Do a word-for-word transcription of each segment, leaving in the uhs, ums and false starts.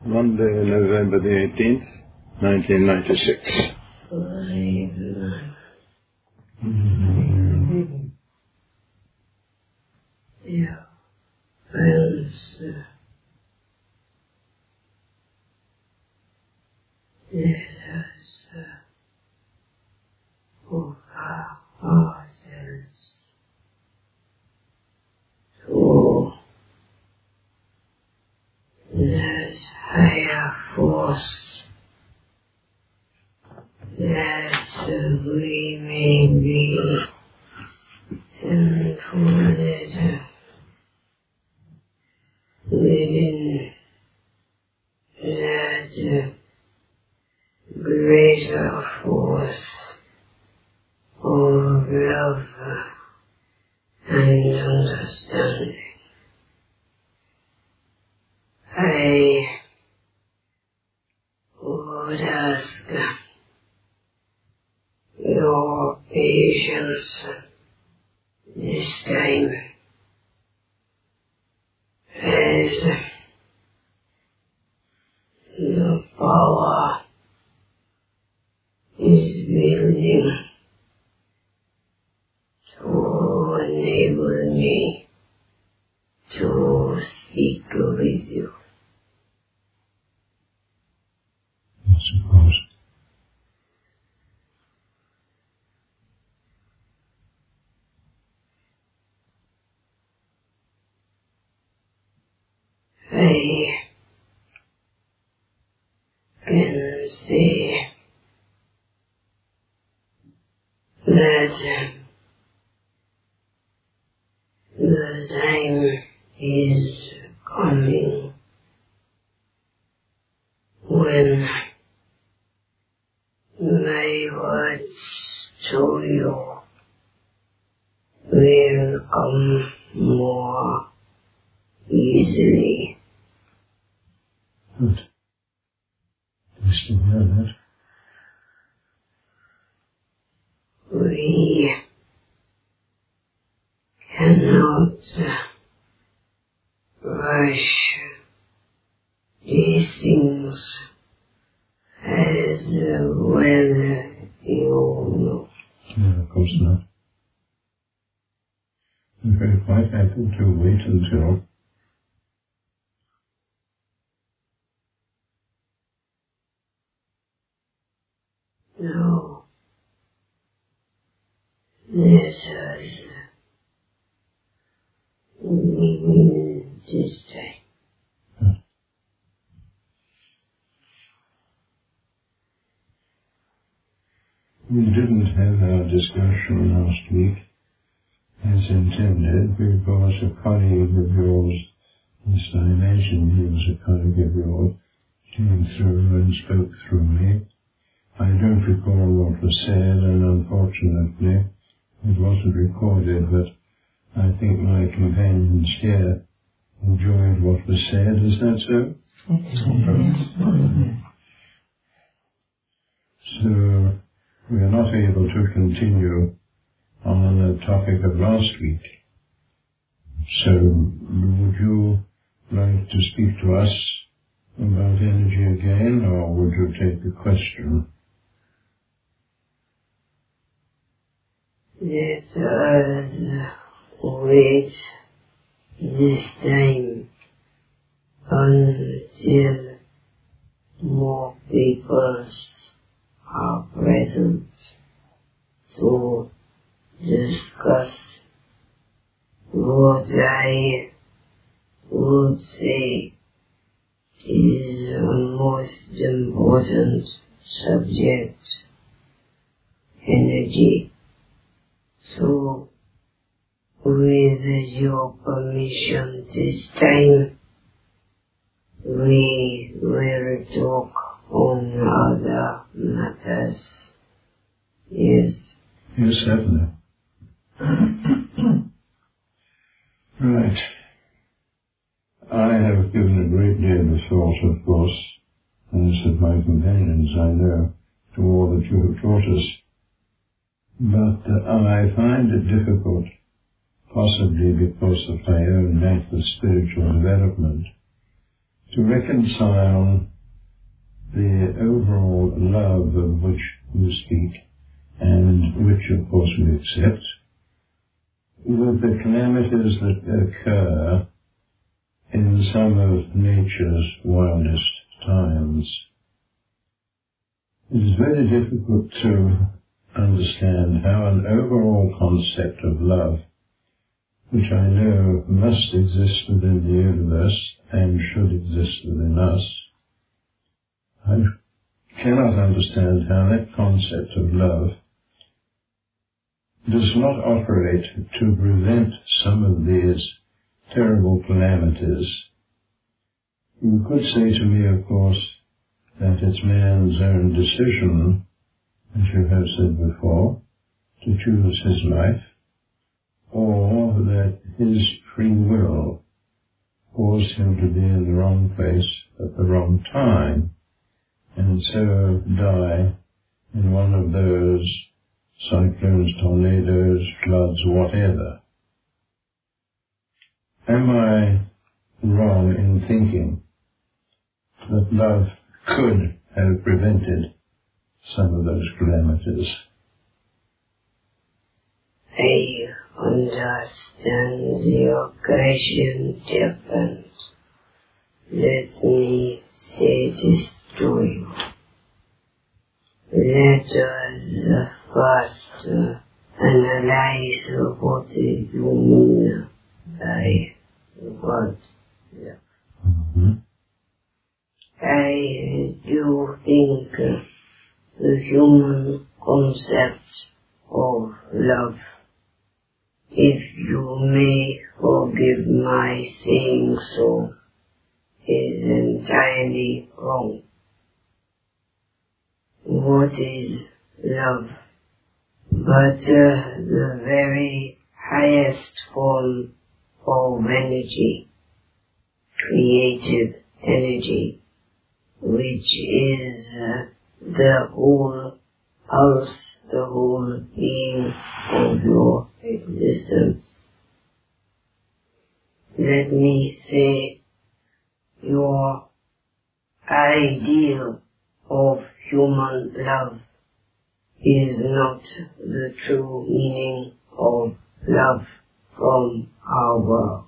Monday, November the eighteenth, nineteen ninety-six. Mm-hmm. Yeah, friends, uh, let us uh, move our ourselves to that higher force that uh, we may be included within that uh, greater force of love and understanding. I would ask your patience this time as the power is building to enable me to speak with you. I suppose. I can see that the time is coming when my words to you will come more easily. Good. Nice to hear that. We cannot rush these things as well you know. No, of course not. I'm very quite happy to wait until No. Let us begin this time. Huh. We didn't have our discussion last week as intended because a colleague of yours, at least I imagine he was a colleague of yours, came through and spoke through me. I don't recall what was said, and unfortunately it wasn't recorded, but I think my companions here enjoyed what was said. Is that so? Mm-hmm. So we are not able to continue on the topic of last week. So would you like to speak to us about energy again, or would you take the question? Let us wait this time until more people are present to discuss what I would say is a most important subject, energy. So, with your permission this time, we will talk on other matters. Yes? Yes, certainly. Right. I have given a great deal of thought, of course, as have my companions, I know, to all that you have taught us. But uh, I find it difficult, possibly because of my own lack of spiritual development, to reconcile the overall love of which you speak, and which of course we accept, with the calamities that occur in some of nature's wildest times. It is very difficult to understand how an overall concept of love, which I know must exist within the universe and should exist within us, I cannot understand how that concept of love does not operate to prevent some of these terrible calamities. You could say to me, of course, that it's man's own decision, as you have said before, to choose his life, or that his free will caused him to be in the wrong place at the wrong time, and so die in one of those cyclones, tornadoes, floods, whatever. Am I wrong in thinking that love could have prevented some of those calamities? I understand your question different. Let me say this to you. Let us first uh, analyze what you mean by the word love. Mm-hmm. I do think uh, the human concept of love, if you may forgive my saying so, is entirely wrong. What is love but uh, the very highest form of energy, creative energy, which is uh, the whole pulse, the whole being of your existence. Let me say, your ideal of human love is not the true meaning of love from our world.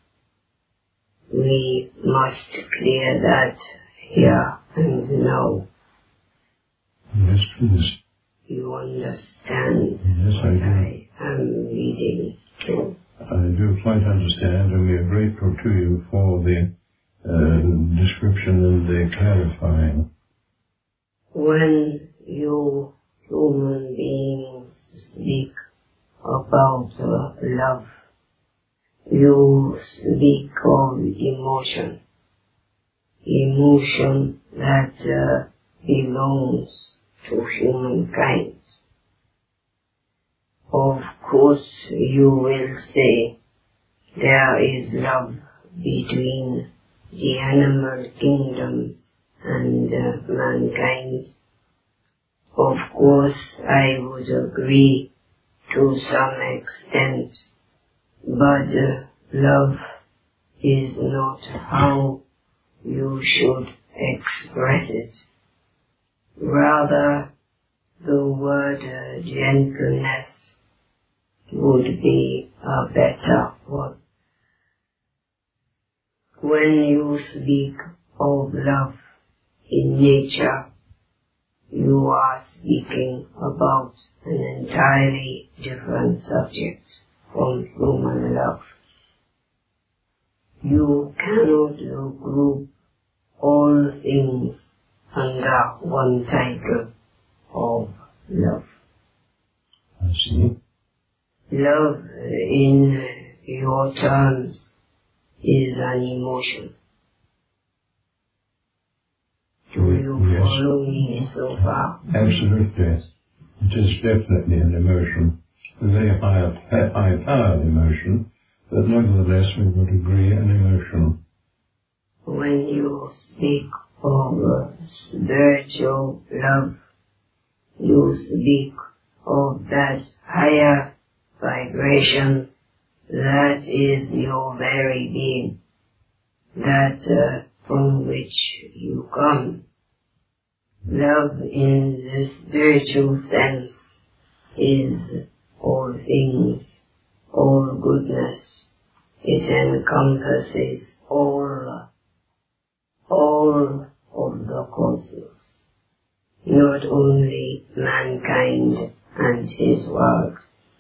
We must clear that here and now. Yes, please. You understand Yes, I what do. I am reading to? I do quite understand, and we are grateful to you for the uh, description and the clarifying. When you human beings speak about uh, love, you speak of emotion, emotion that uh, belongs to humankind. Of course, you will say there is love between the animal kingdoms and uh, mankind. Of course, I would agree to some extent, but uh, love is not how you should express it. Rather, the word uh, gentleness would be a better one. When you speak of love in nature, you are speaking about an entirely different subject from human love. You cannot group all things under one title of love. I see. Love, in your terms, is an emotion. Do you Yes. follow me so far? Absolutely. It is definitely an emotion, a very high, high-powered emotion, but nevertheless we would agree an emotion. When you speak of uh, spiritual love, you speak of that higher vibration that is your very being, that uh, from which you come. Love in the spiritual sense is all things, all goodness. It encompasses all, all of the cosmos, not only mankind and his world.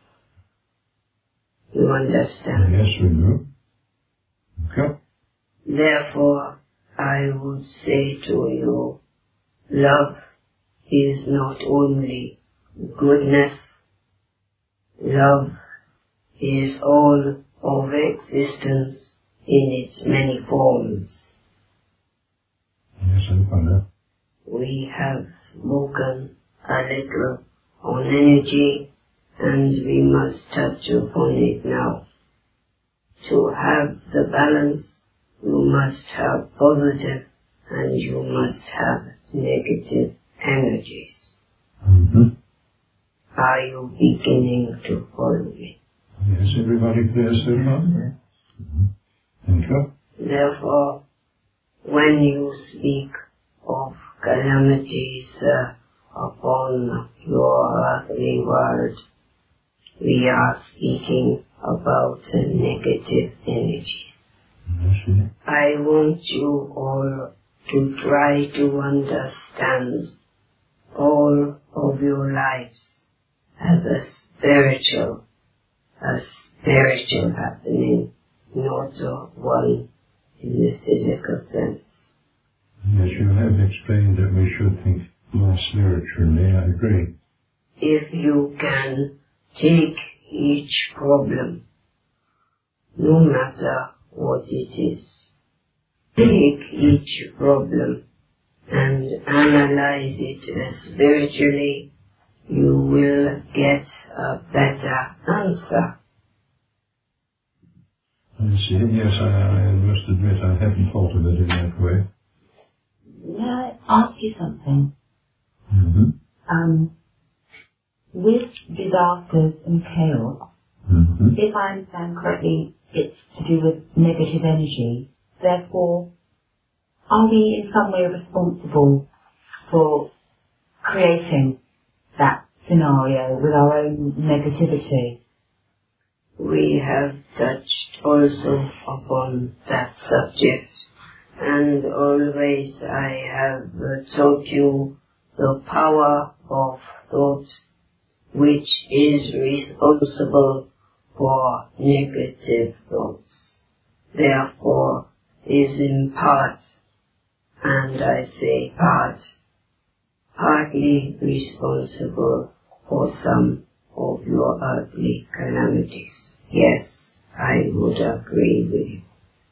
You understand? Yes, we do. Okay. Therefore, I would say to you, love is not only goodness, love is all of existence in its many forms. Yes, I follow. We have spoken a little on energy, and we must touch upon it now. To have the balance, you must have positive and you must have negative energies. Mm-hmm. Are you beginning to follow me? Yes, everybody clear so far? Mm-hmm. Thank you. Therefore, when you speak of calamities uh, upon your earthly world, we are speaking about a negative energy. Yes, I want you all to try to understand all of your lives as a spiritual, a spiritual happening, not a one in the physical sense. yes, you have explained that we should think more spiritually, I agree. If you can take each problem, no matter what it is, take each problem and analyze it spiritually, you will get a better answer. I see. Yes, I, I must admit I hadn't thought of it in that way. May I ask you something? Mm-hmm. Um, with disasters and chaos, Mm-hmm. if I understand correctly, it's to do with negative energy. Therefore, are we in some way responsible for creating that scenario with our own negativity? We have touched also upon that subject, and always I have taught you the power of thought, which is responsible for negative thoughts. Therefore, is in part, and I say part, partly responsible for some of your earthly calamities. Yes, I would agree with you.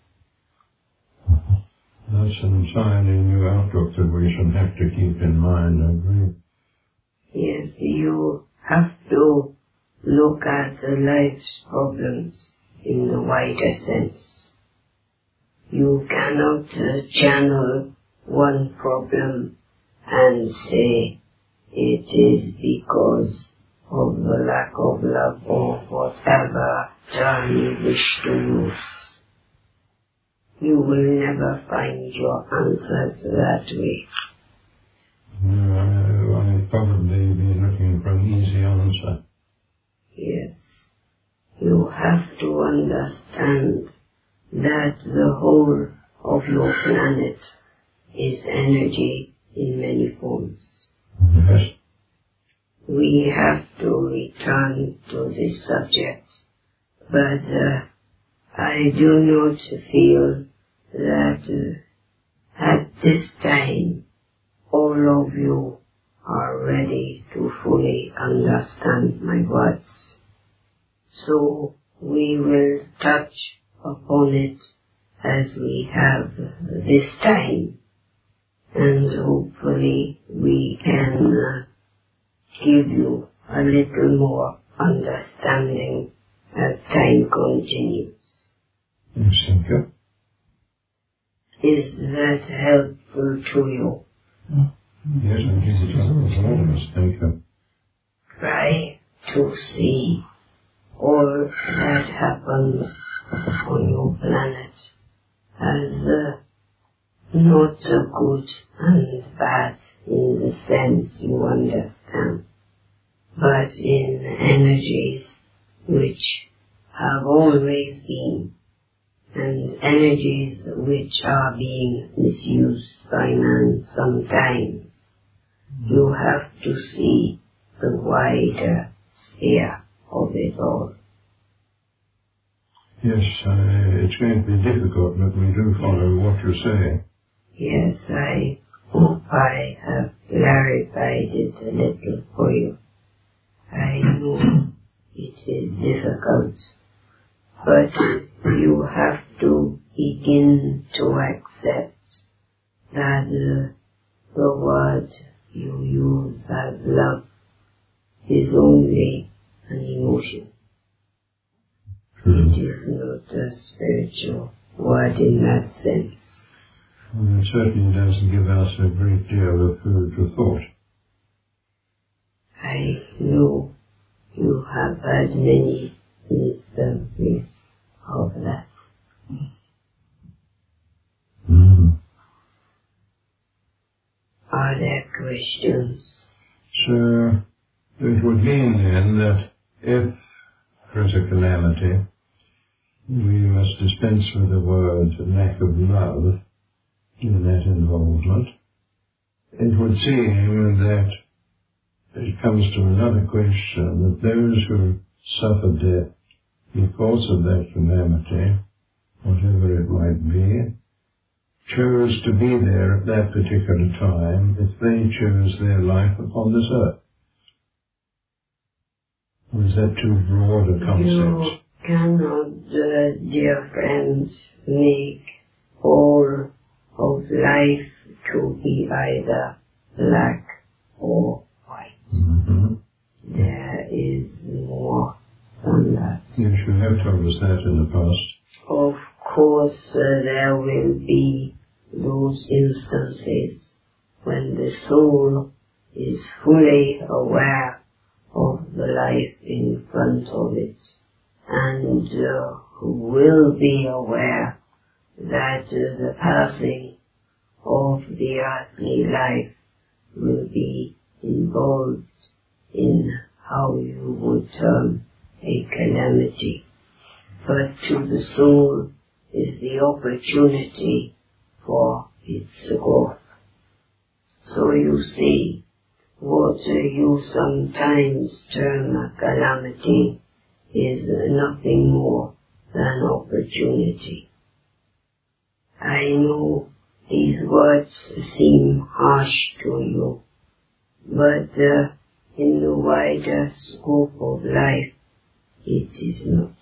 That's an entirely new outlook that we shall have to keep in mind, I agree. Yes, you have to look at the life's problems in the wider sense. You cannot uh, channel one problem and say it is because of the lack of love or whatever term you wish to use. You will never find your answers that way. No, I, I'd probably be looking for an easy answer. Yes, you have to understand that the whole of your planet is energy in many forms. Yes. We have to return to this subject, but uh, I do not feel that uh, at this time all of you are ready to fully understand my words. So we will touch upon it as we have this time, and hopefully we can uh, give you a little more understanding as time continues. Yes, thank you. Is that helpful to you? Yes, I think it's helpful for all of us. Thank you. Try to see all that happens on your planet as uh, not so good and bad in the sense you understand, but in energies which have always been, and energies which are being misused by man sometimes. You have to see the wider sphere of it all. Yes, uh, it's going to be difficult, but we do follow what you're saying. Yes, I hope I have clarified it a little for you. I know it is difficult, but you have to begin to accept that uh, the word you use as love is only an emotion. True. It is not a spiritual word in that sense. Well, it certainly doesn't give us a great deal of food for thought. I know you have had many instances of that. Mm-hmm. Are there questions? So, it would mean then that if there's a calamity, we must dispense with the word lack of love in that involvement. It would seem that it comes to another question, that those who suffer death because of that calamity, whatever it might be, chose to be there at that particular time if they chose their life upon this earth. Or is that too broad a concept? You cannot, uh, dear friends, make all of life to be either black or white. Mm-hmm. There is more than that. Yes, you have told us that in the past. Of course, uh, there will be those instances when the soul is fully aware of the life in front of it, and uh, will be aware that uh, the passing of the earthly life will be involved in how you would term a calamity. But to the soul is the opportunity for its growth. So you see, what uh, you sometimes term a calamity is uh, nothing more than opportunity. I know these words seem harsh to you, but uh, in the wider scope of life, it is not.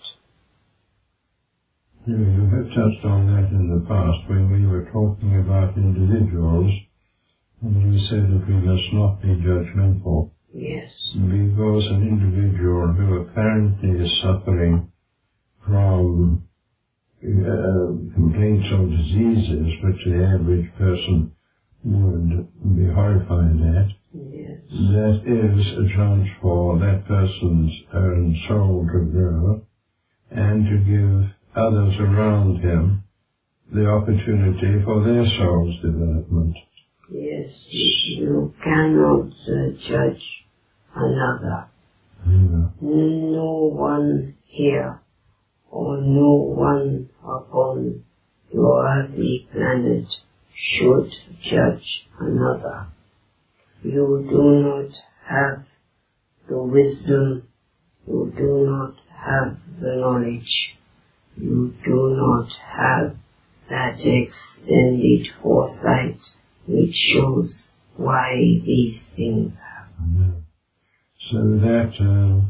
You have touched on that in the past when we were talking about individuals, and we said that we must not be judgmental. Yes. Because an individual who apparently is suffering from uh, complaints or diseases which the average person would be horrified at, Yes. that is a chance for that person's own soul to grow and to give others around him the opportunity for their soul's development. Yes, you cannot uh, judge another. Yeah. No one here or no one upon your earthly planet should judge another. You do not have the wisdom, you do not have the knowledge, you do not have that extended foresight which shows why these things happen. So that uh,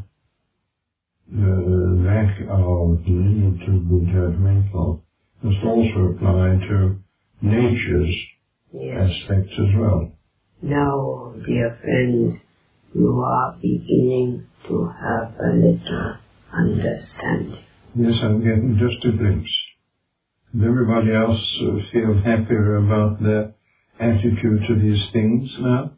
the lack of need to be judgmental must also apply to nature's Yes. aspects as well. Now, dear friend, you are beginning to have a little understanding. Yes, I'm getting just a glimpse. Does everybody else uh, feel happier about their attitude to these things now?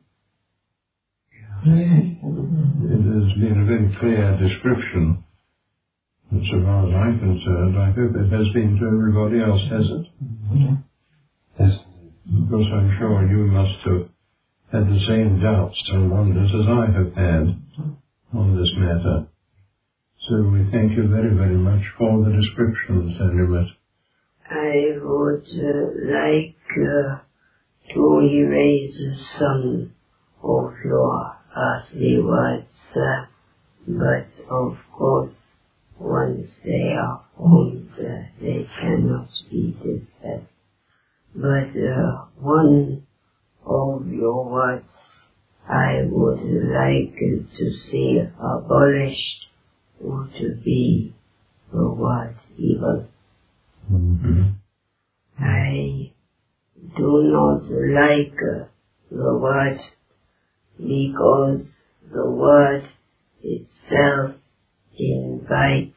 Yes. It has been a very clear description. And so far as I'm concerned, I hope it has been to everybody else, has it? Yes. Because I'm sure you must have had the same doubts and wonders as I have had on this matter. So we thank you very, very much for the descriptions, Saint I would uh, like uh, to erase some of your earthly words, uh, but of course, once they are formed, uh, they cannot be dispelled. But uh, one of your words I would like to see abolished would be the word evil. Mm-hmm. I do not like uh, the word because the word itself invites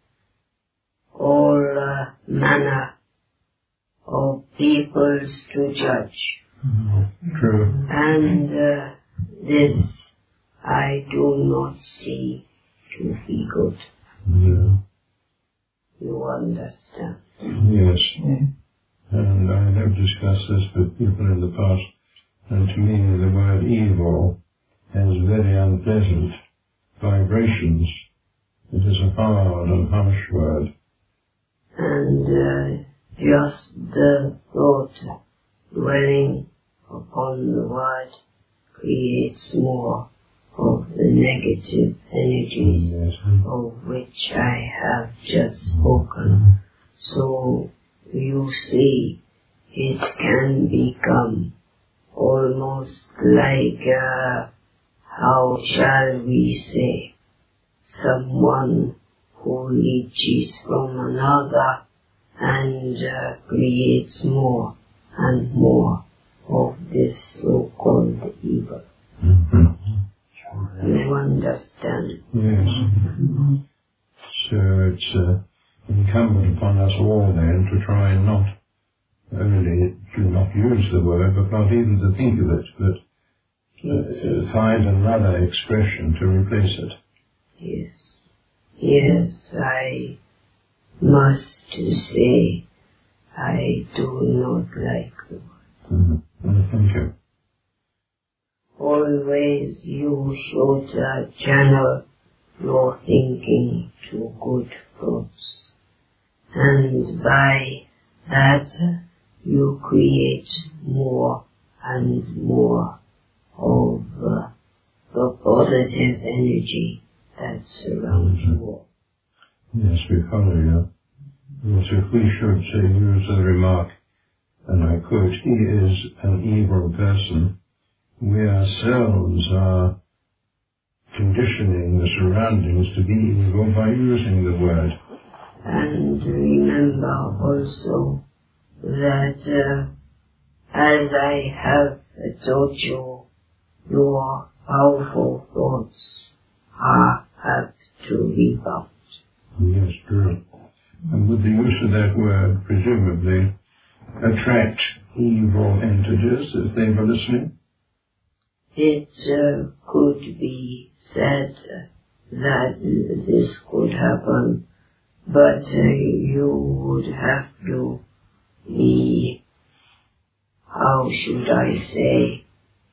all uh, manner of peoples to judge. Mm-hmm. True. And uh, this I do not see to be good. Yeah. You understand? Yes. And I have discussed this with people in the past, and to me the word evil has very unpleasant vibrations. It is a hard and harsh word. And uh, just the thought dwelling upon the word creates more of the negative energies Yes. of which I have just spoken. So you see, it can become almost like, uh, how shall we say, someone who leeches from another and uh, creates more and more of this so-called evil. Mm-hmm. You understand? Yes. So it's uh, incumbent upon us all then to try and not only to not use the word, but not even to think of it, but uh, find another expression to replace it. Yes. Yes, I must say I do not like the word. Mm-hmm. Well, thank you. Always you should uh, channel your thinking to good thoughts, and by that you create more and more of uh, the positive energy that surrounds you all. Yes, we follow you. Yes, if we should say, use the remark, and I quote, he is an evil person, we ourselves are conditioning the surroundings to be evil by using the word. And remember also that uh, as I have taught you, your powerful thoughts are apt to rebound. Yes, true. And with the use of that word, presumably, attract evil entities if they were listening? It uh, could be said that this could happen, but uh, you would have to be, how should I say,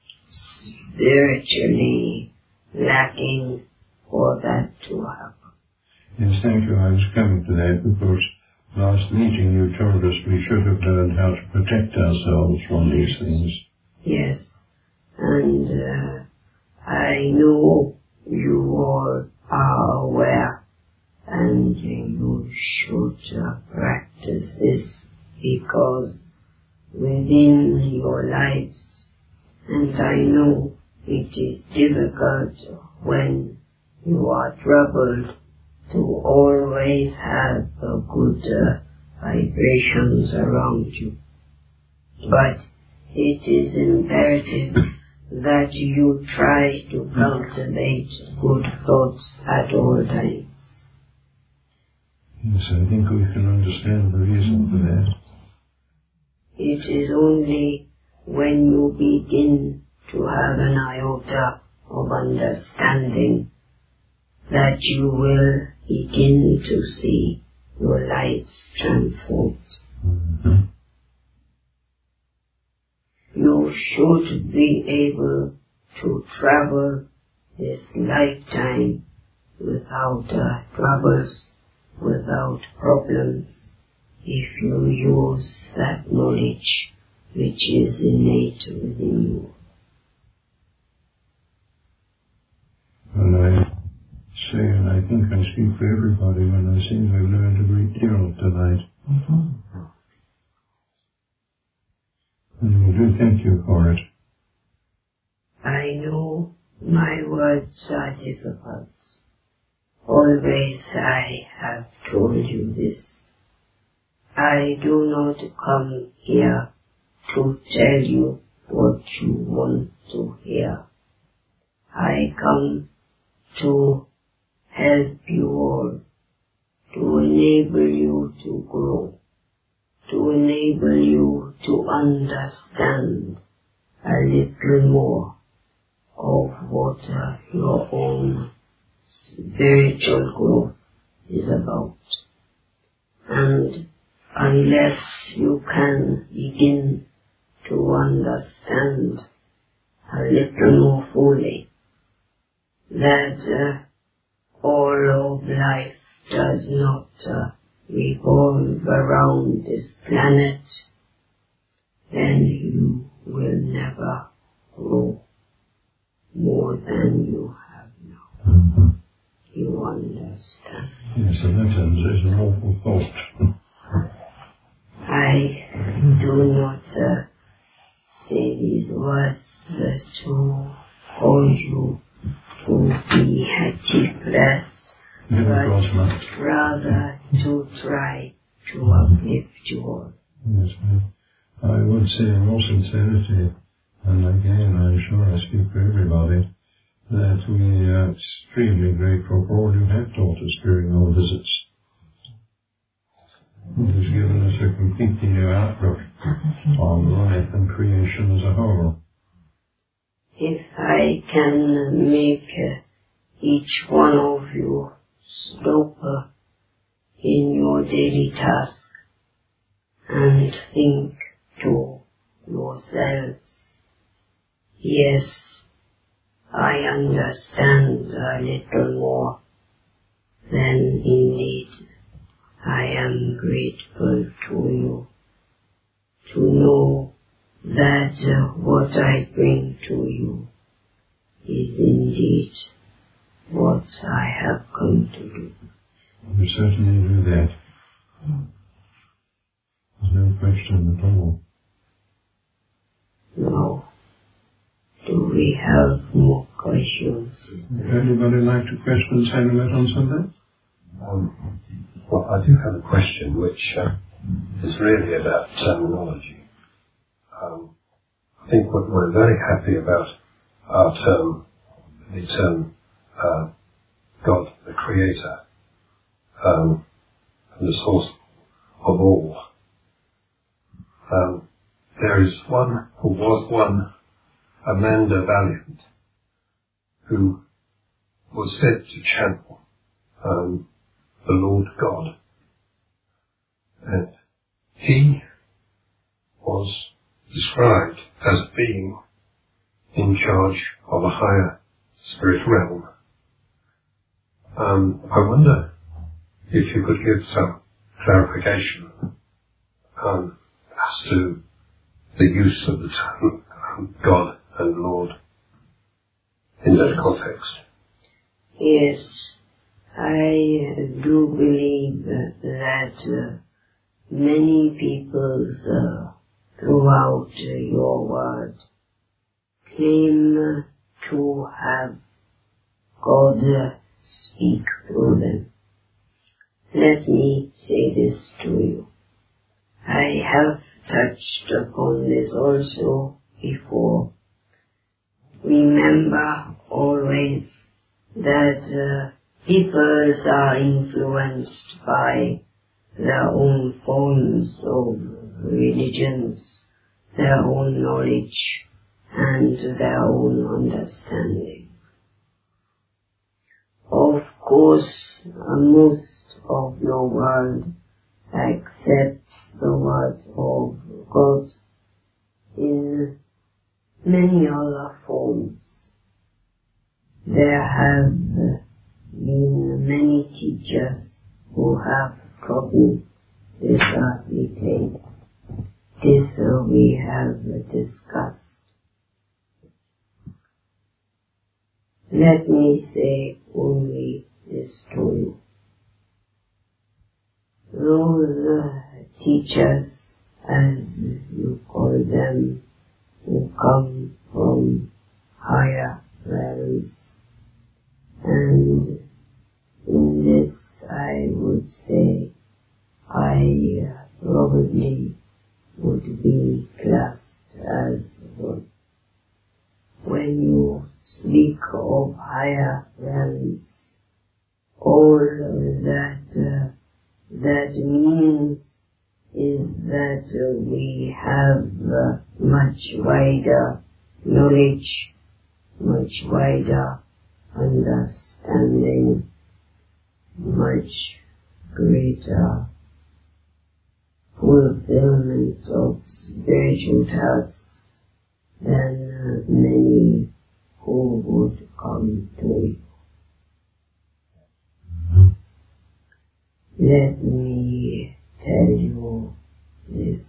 spiritually lacking for that to happen. Yes, thank you. I was coming to that because last meeting you told us we should have learned how to protect ourselves from these things. Yes, and uh, I know you all are aware, and you should uh, practice this because within your lives, and I know it is difficult when you are troubled to always have uh, good uh, vibrations around you. But it is imperative that you try to cultivate good thoughts at all times. Yes, I think we can understand the reason for that. It is only when you begin to have an iota of understanding that you will begin to see your lives transformed. Mm-hmm. you should be able to travel this lifetime without uh, troubles, without problems, if you use that knowledge which is innate within you. And I say, and I think I speak for everybody when I say I've learned a great deal tonight. Mm-hmm. And we do thank you for it. I know my words are difficult. Always I have told you this. I do not come here to tell you what you want to hear. I come to help you all, to enable you to grow, to enable you to understand a little more of what uh, your own spiritual growth is about. And unless you can begin to understand a little more fully that uh, all of life does not uh, revolve around this planet, then you will never grow more than you have now. Mm-hmm. You understand? Yes, and that is an awful thought. I do not uh, say these words uh, to cause you to be depressed, but rather to try to uplift you all. Yes, ma'am. I would say in all sincerity, and again I'm sure I speak for everybody, that we are extremely grateful for all you have taught us during our visits. It has given us a completely new outlook on life and creation as a whole. If I can make uh, each one of you slower in your daily task and think to yourselves, yes, I understand a little more, then indeed I am grateful to you to know that uh, what I bring to you is indeed what I have come to do. We certainly do that. There's no question at all. Now, do we have more questions? Anybody like to question Samuel on something? Um, well, I do have a question which uh, is really about terminology. Um, I think what we're very happy about our term, the term uh, God, the Creator, um, and the source of all. Um, there is one, who was one, Amanda Valiant, who was said to channel um, the Lord God. And he was described as being in charge of a higher spirit realm. Um, I wonder if you could give some clarification um, as to the use of the term um, God and Lord in that context. Yes, I do believe that uh, many people uh, throughout uh, your world claim to have God uh, speak through them. Let me say this to you. I have touched upon this also before. Remember always that uh, peoples are influenced by their own forms of religions, their own knowledge, and their own understanding. Of course, most of your world accepts the word of God in many other forms. There have been many teachers who have trodden this earthly plane. This uh, we have discussed. Let me say only this to you. Those uh, teachers, as you call them, who come from higher realms, and in this I would say I uh, probably would be classed as one. When you speak of higher realms, all that uh, that means is that uh, we have uh, much wider knowledge, much wider understanding, much greater fulfillment of spiritual tasks than uh, many who would come to you. Let me tell you this.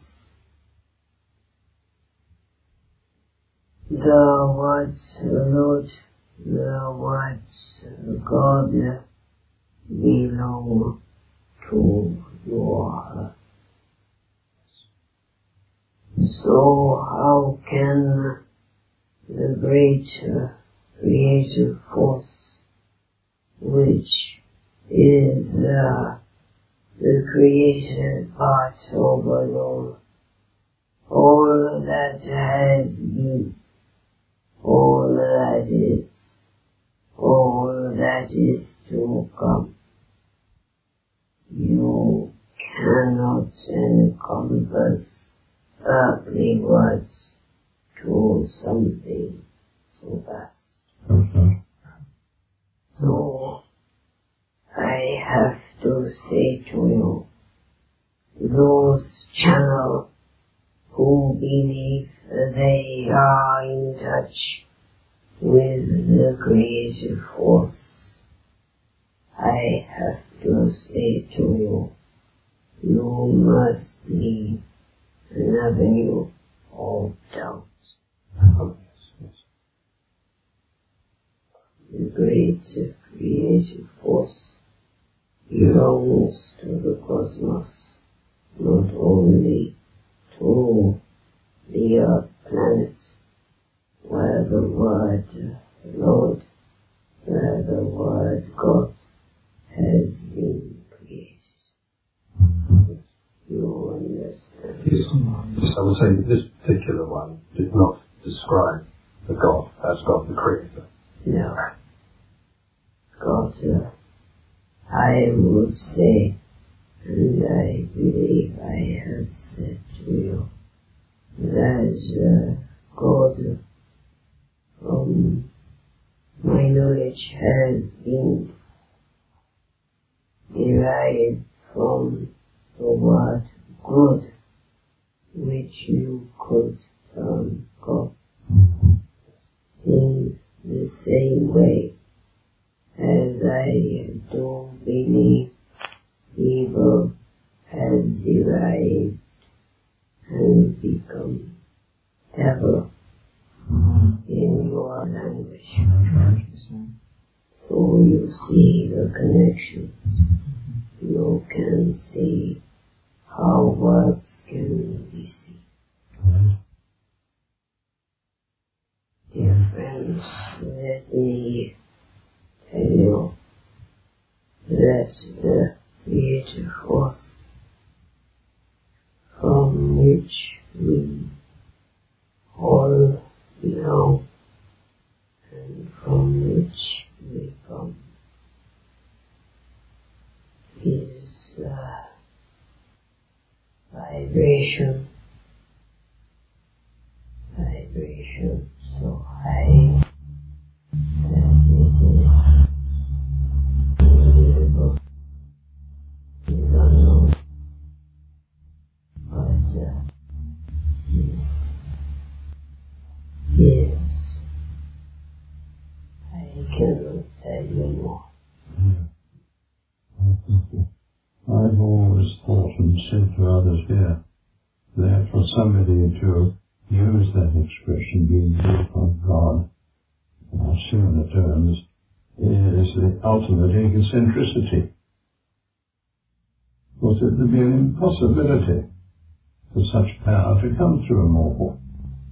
The words Lord, the words God belong to your heart. So how can the great uh, creative force, which is uh, the creative part of us all, all that has been, all that is, all that is to come, you cannot encompass earthly words to something so vast. Okay. So, I have to say to you, those channel who believe they are in touch with the creative force, I have to say to you, you must leave an avenue of doubt. Oh, yes, yes. The great creative force belongs to the cosmos, not only to the earth planet, where the word Lord, where the word God has been created. You understand? Yes, yes, I would say that this particular one did not describe the God as God the Creator. No. God, uh, I would say, and I believe I have said to you, that uh, God, from my knowledge, has been derived from the word good, which you could term God. In the same way as I do believe evil has derived and become devil in your language. So you see the connection. You can see how words can be seen. Dear friends, let me tell you that the creative force from which we all belong and from which we come is uh, vibration, vibration so high that it is invisible, is unknown, but uh, is to others here. That for somebody to use that expression, being built on God, or similar terms, is the ultimate egocentricity. Because it would be an impossibility for such power to come through a mortal.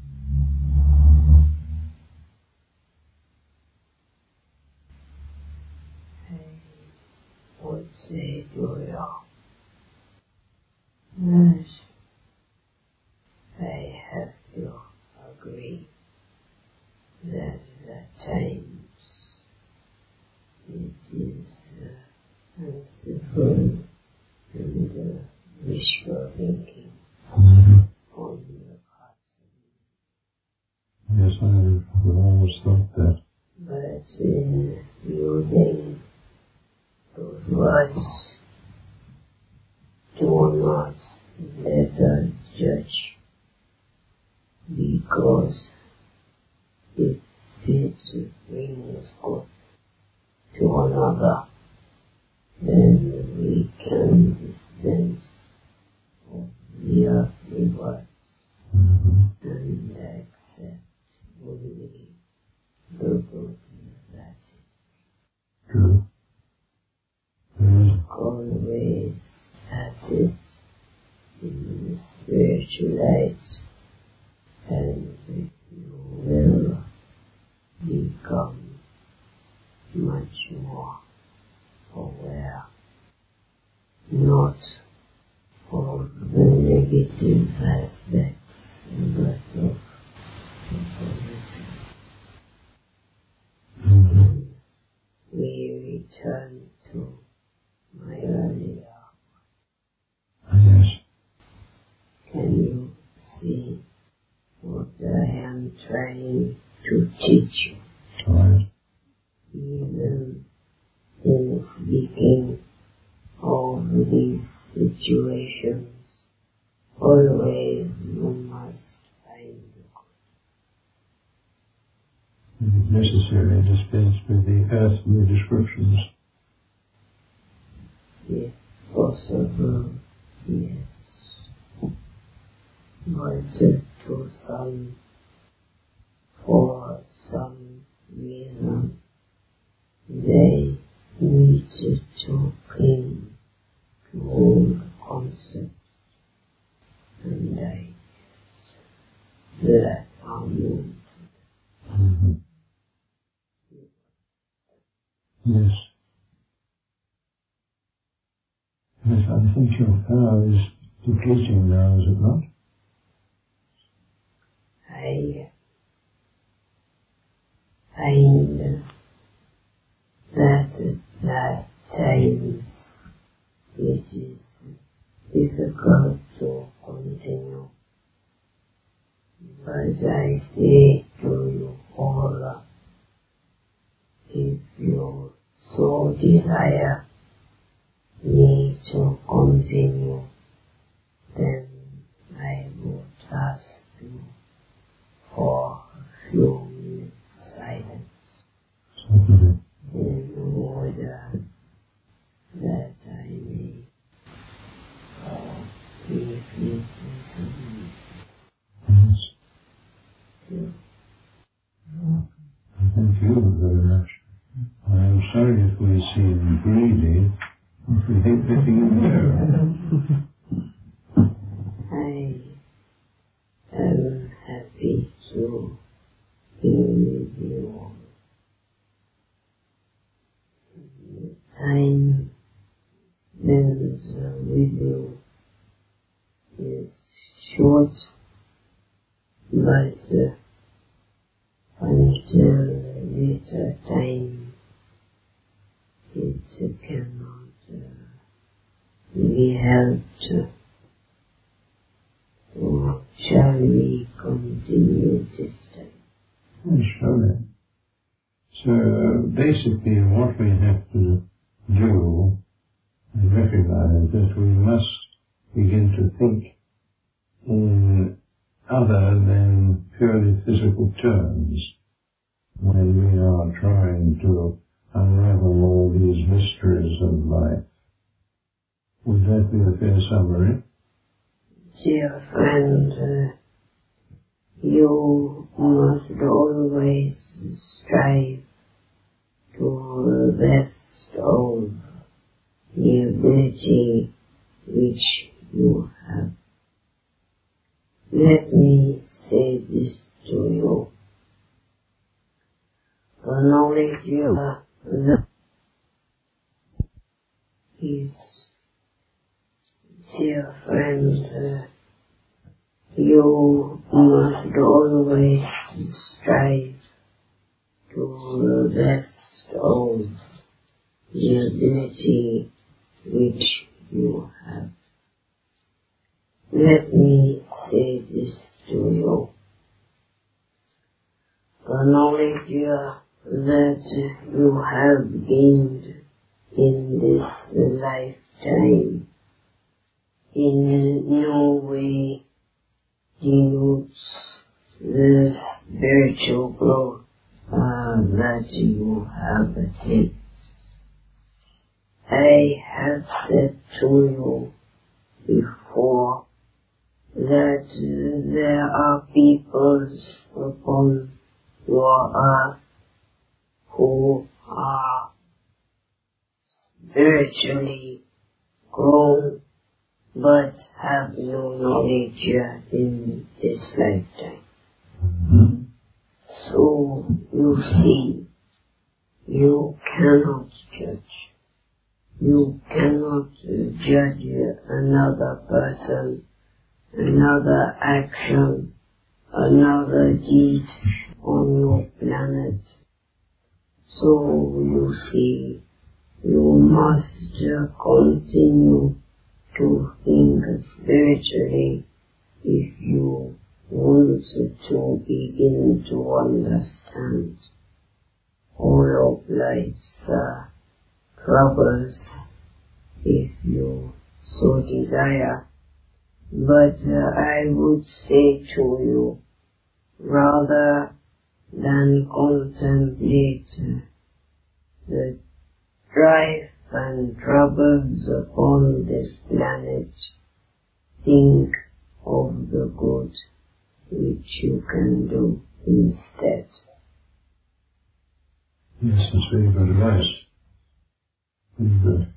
I would say to you, yes, I have to agree that at times it is uh, unsuitable and uh, wishful thinking Mm-hmm. on the parts of Yes, I've always thought that. but in using those words, do not let us judge, because if it brings good to another, then we can dispense of the earthly words Mm-hmm. and accept only the good that is True. Yes. always at it in the spiritual light, and you will become much more aware, not of the negative aspects, but of the positive. Mm-hmm. We return to my earlier. Yes. Can you see what I am trying to teach you? Right. Even in speaking of these situations, always you must find the It is necessary to dispense with the earthly descriptions. good, if possible, yes. But to some, for some reason, they needed to cling to old concepts, and I let on Mm-hmm. Yes. Yes, I think your power is depleting now, is it not? I find that at times it is difficult to continue, but I say to you all, if you so desire me to continue, then I would ask you for a few minutes silence Certainly. in order that I may uh, be listening Yes. to you. Thank you very much. I am sorry if we seem greedy, if we think that you know. I am happy to be with you all. The time spent with you is short, but uh, until later time it cannot uh, be helped. So shall we continue this time? Yes, surely. So basically what we have to do is recognize that we must begin to think in other than purely physical terms when we are trying to unravel all these mysteries of life. Would that be a fair summary? Dear friend, uh, you must always strive to the best of the ability which you have. Let me say this to you. The knowledge you have that is, dear friend, uh, you must always strive to the best of the ability which you have. Let me say this to you. The knowledge that you have gained in this lifetime in no way denotes the spiritual growth uh, that you have attained. I have said to you before that uh, there are peoples upon your earth who are spiritually grown but have no knowledge in this lifetime. Mm-hmm. So you see, you cannot judge. You cannot judge another person, another action, another deed on your planet. So you see, you must continue to think spiritually if you want to begin to understand all of life's uh, troubles, if you so desire. But uh, I would say to you, rather than contemplate uh, the strife and troubles upon this planet, think of the good which you can do instead. Yes, that's very good advice. Very good.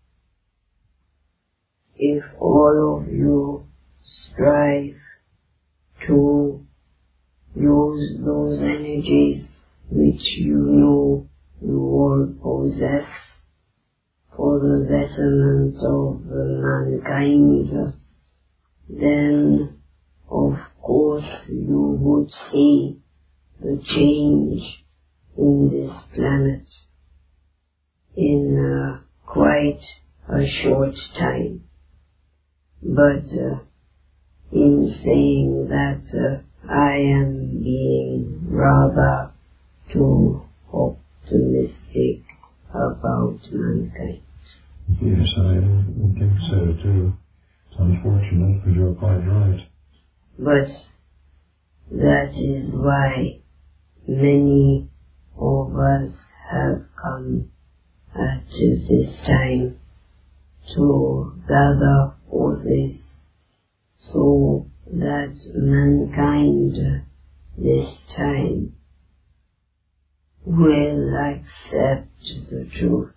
If all of you strive to use those energies which you know you all possess for the betterment of mankind, then of course you would see the change in this planet in uh, quite a short time. But uh, in saying that, uh, I am being rather too optimistic about mankind. Yes, I think so too. It's unfortunate, but you're quite right. But that is why many of us have come at this time to gather forces so that mankind this time will accept the truth,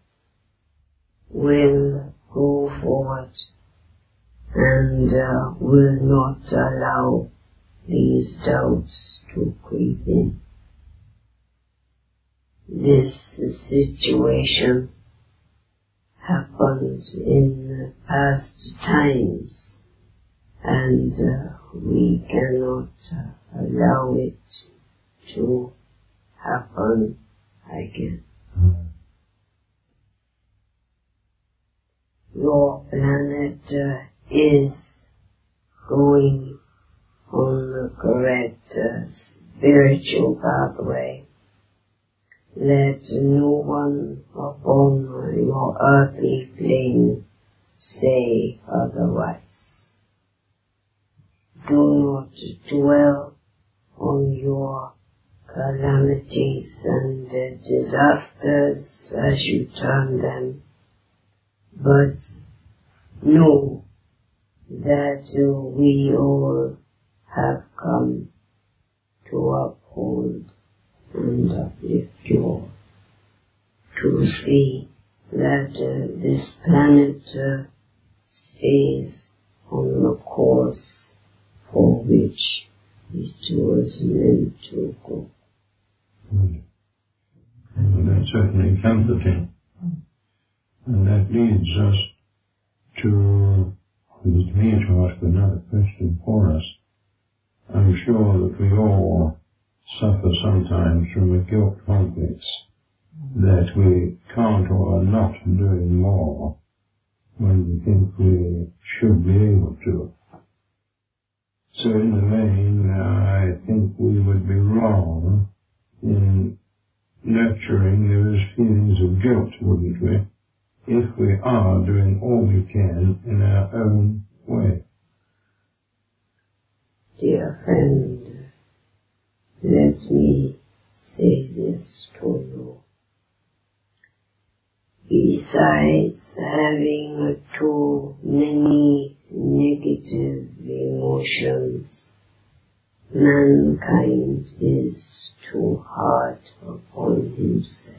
will go forward, and uh, will not allow these doubts to creep in. This situation happened in past times, and uh, we cannot uh, allow it to happen again. Mm. Your planet uh, is going on the correct uh, spiritual pathway. Let no one upon your earthly plane say otherwise. Do not dwell on your calamities and uh, disasters, as you term them, but know that uh, we all have come to uphold and uplift you all, to see that uh, this planet uh, stays on the course for which it was meant to go. Good. Well, that's certainly comforting. And that leads us to, leads me to ask another question for us. I'm sure that we all suffer sometimes from a guilt complex that we can't or are not doing more when we think we should be able to. So in the main, I think we would be wrong in nurturing those feelings of guilt, wouldn't we, if we are doing all we can in our own way. Dear friend, let me say this to you. Besides having too many negative emotions, mankind is too hard upon himself.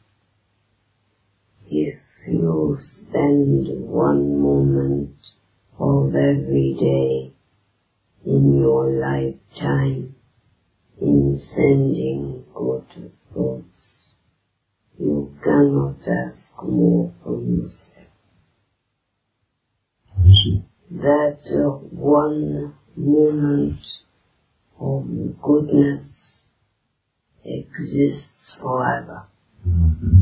If you spend one moment of every day in your lifetime in sending good thoughts, you cannot ask more from yourself. That uh, one moment of goodness exists forever. Mm-hmm.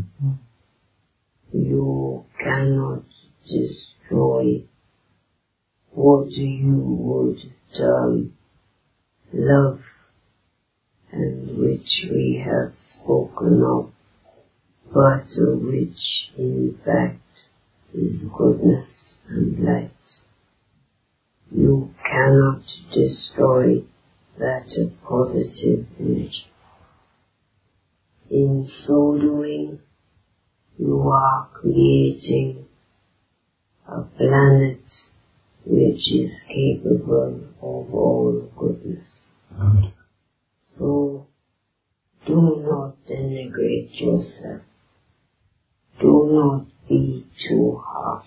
You cannot destroy what you would term love, and which we have spoken of, but which in fact is goodness and light. You cannot destroy that positive energy. In so doing, you are creating a planet which is capable of all goodness. Right. So, do not denigrate yourself. Do not be too harsh.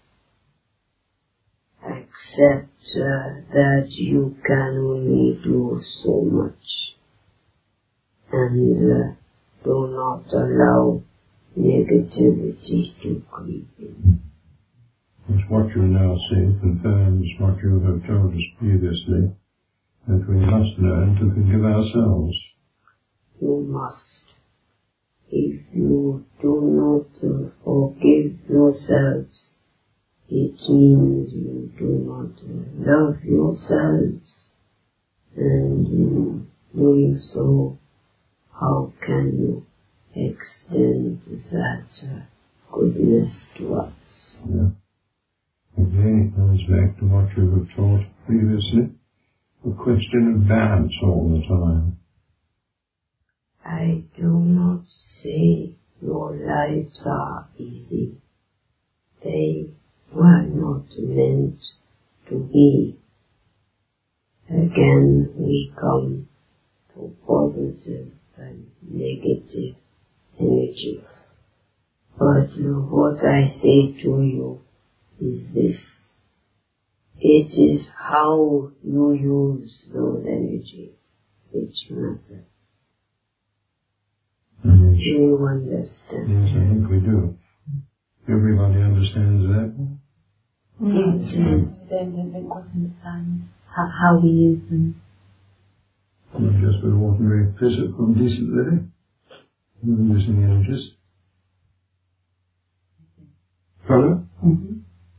Accept uh, that you can only do so much. And uh, do not allow negativity to creep in. Because what you now say confirms what you have told us previously, that we must learn to forgive ourselves. You must. If you do not uh, forgive yourselves, it means you do not uh, love yourselves, and in doing so, how can you extend that uh, goodness to us? Yeah. Again, it comes back to what you have taught previously, the question of balance all the time. I do not say your lives are easy. They were not meant to be. Again, we come to positive and negative energies. But uh, what I say to you is this. It is how you use those energies which matter. Mm-hmm. Do you understand? Yes, I think we do. Everybody understands that? Yes, yes. We don't, don't, don't quite understand how, how we use them. Not just with ordinary physical and decent living. We're using energies. Follow? Mm-hmm.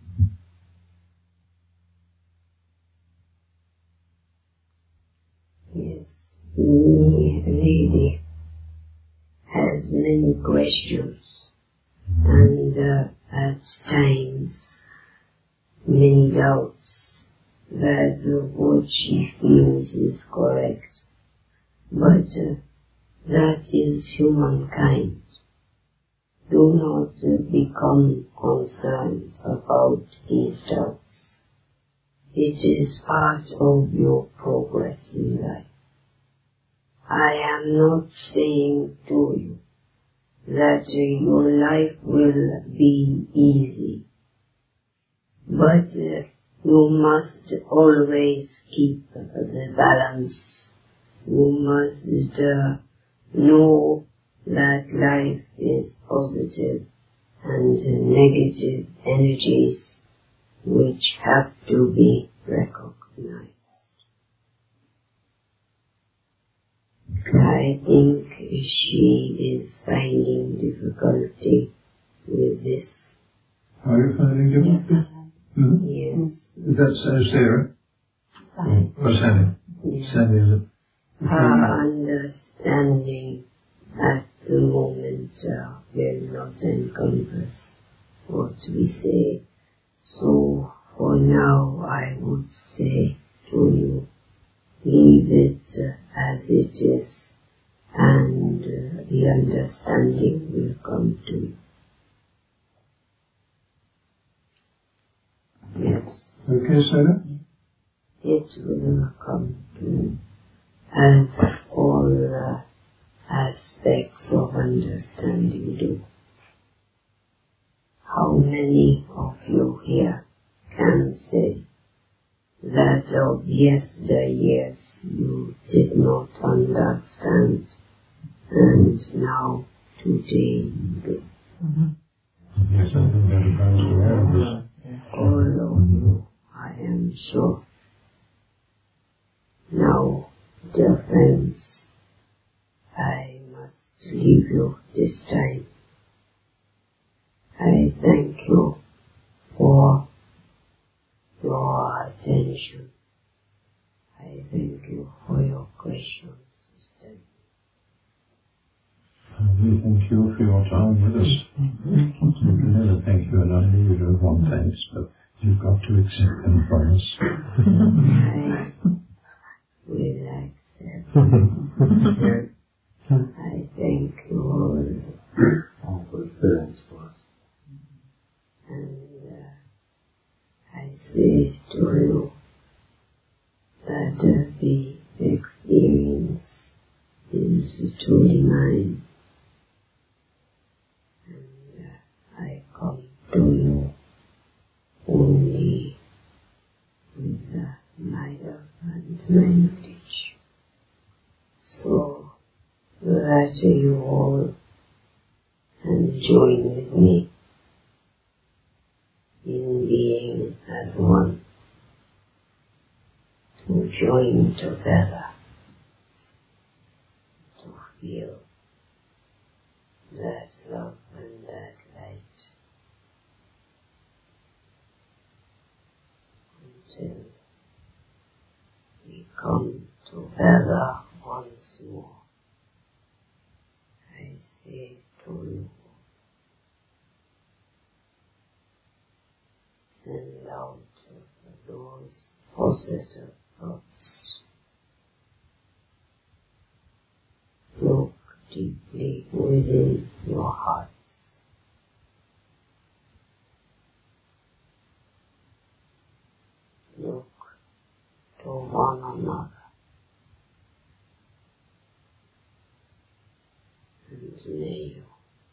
Yes, me, lady, has many questions, and uh, at times many doubts that uh, what she feels is correct, but uh, that is humankind. Do not uh, become concerned about these doubts. it is part of your progress in life. I am not saying to you that uh, your life will be easy, but uh, you must always keep the balance. You must uh, know that life is positive and uh, negative energies which have to be recognized. I think she is finding difficulty with this. Are you finding difficulty? Hmm? Yes. Is that so, Sarah? Fine. Or Sandy? Yes. Sandy, is it? Her understanding at the moment uh, will not encompass what we say. So for now I would say to you, leave it uh, as it is, and uh, the understanding will come to you. Yes, Okay, Sarah? it will come to you, as all uh, aspects of understanding do. How many of you here can say that of yesteryears you did not understand, and now today you do? Yes, I think everybody's aware of this. All of you, I am sure. Now, dear friends, I must leave you this time. I thank you for your attention. I thank you for your questions this time. We thank you for your time with us. We can never thank you enough. You don't want thanks, but you've got to accept them from us. I will accept. I thank you all for experience for us. and uh, I say to you that uh, the experience is truly mine, and uh, I come to you only with uh, my love and my knowledge, so that you all can join with me in being as one, to join together, to feel that love and that light, until we come together once more. I say to you, send out those positive thoughts. Look deeply within your hearts. Look to one another. And may you,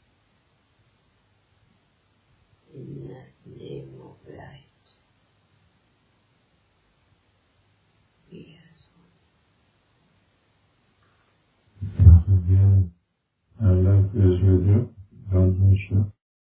in that name of light, be as one. Yeah.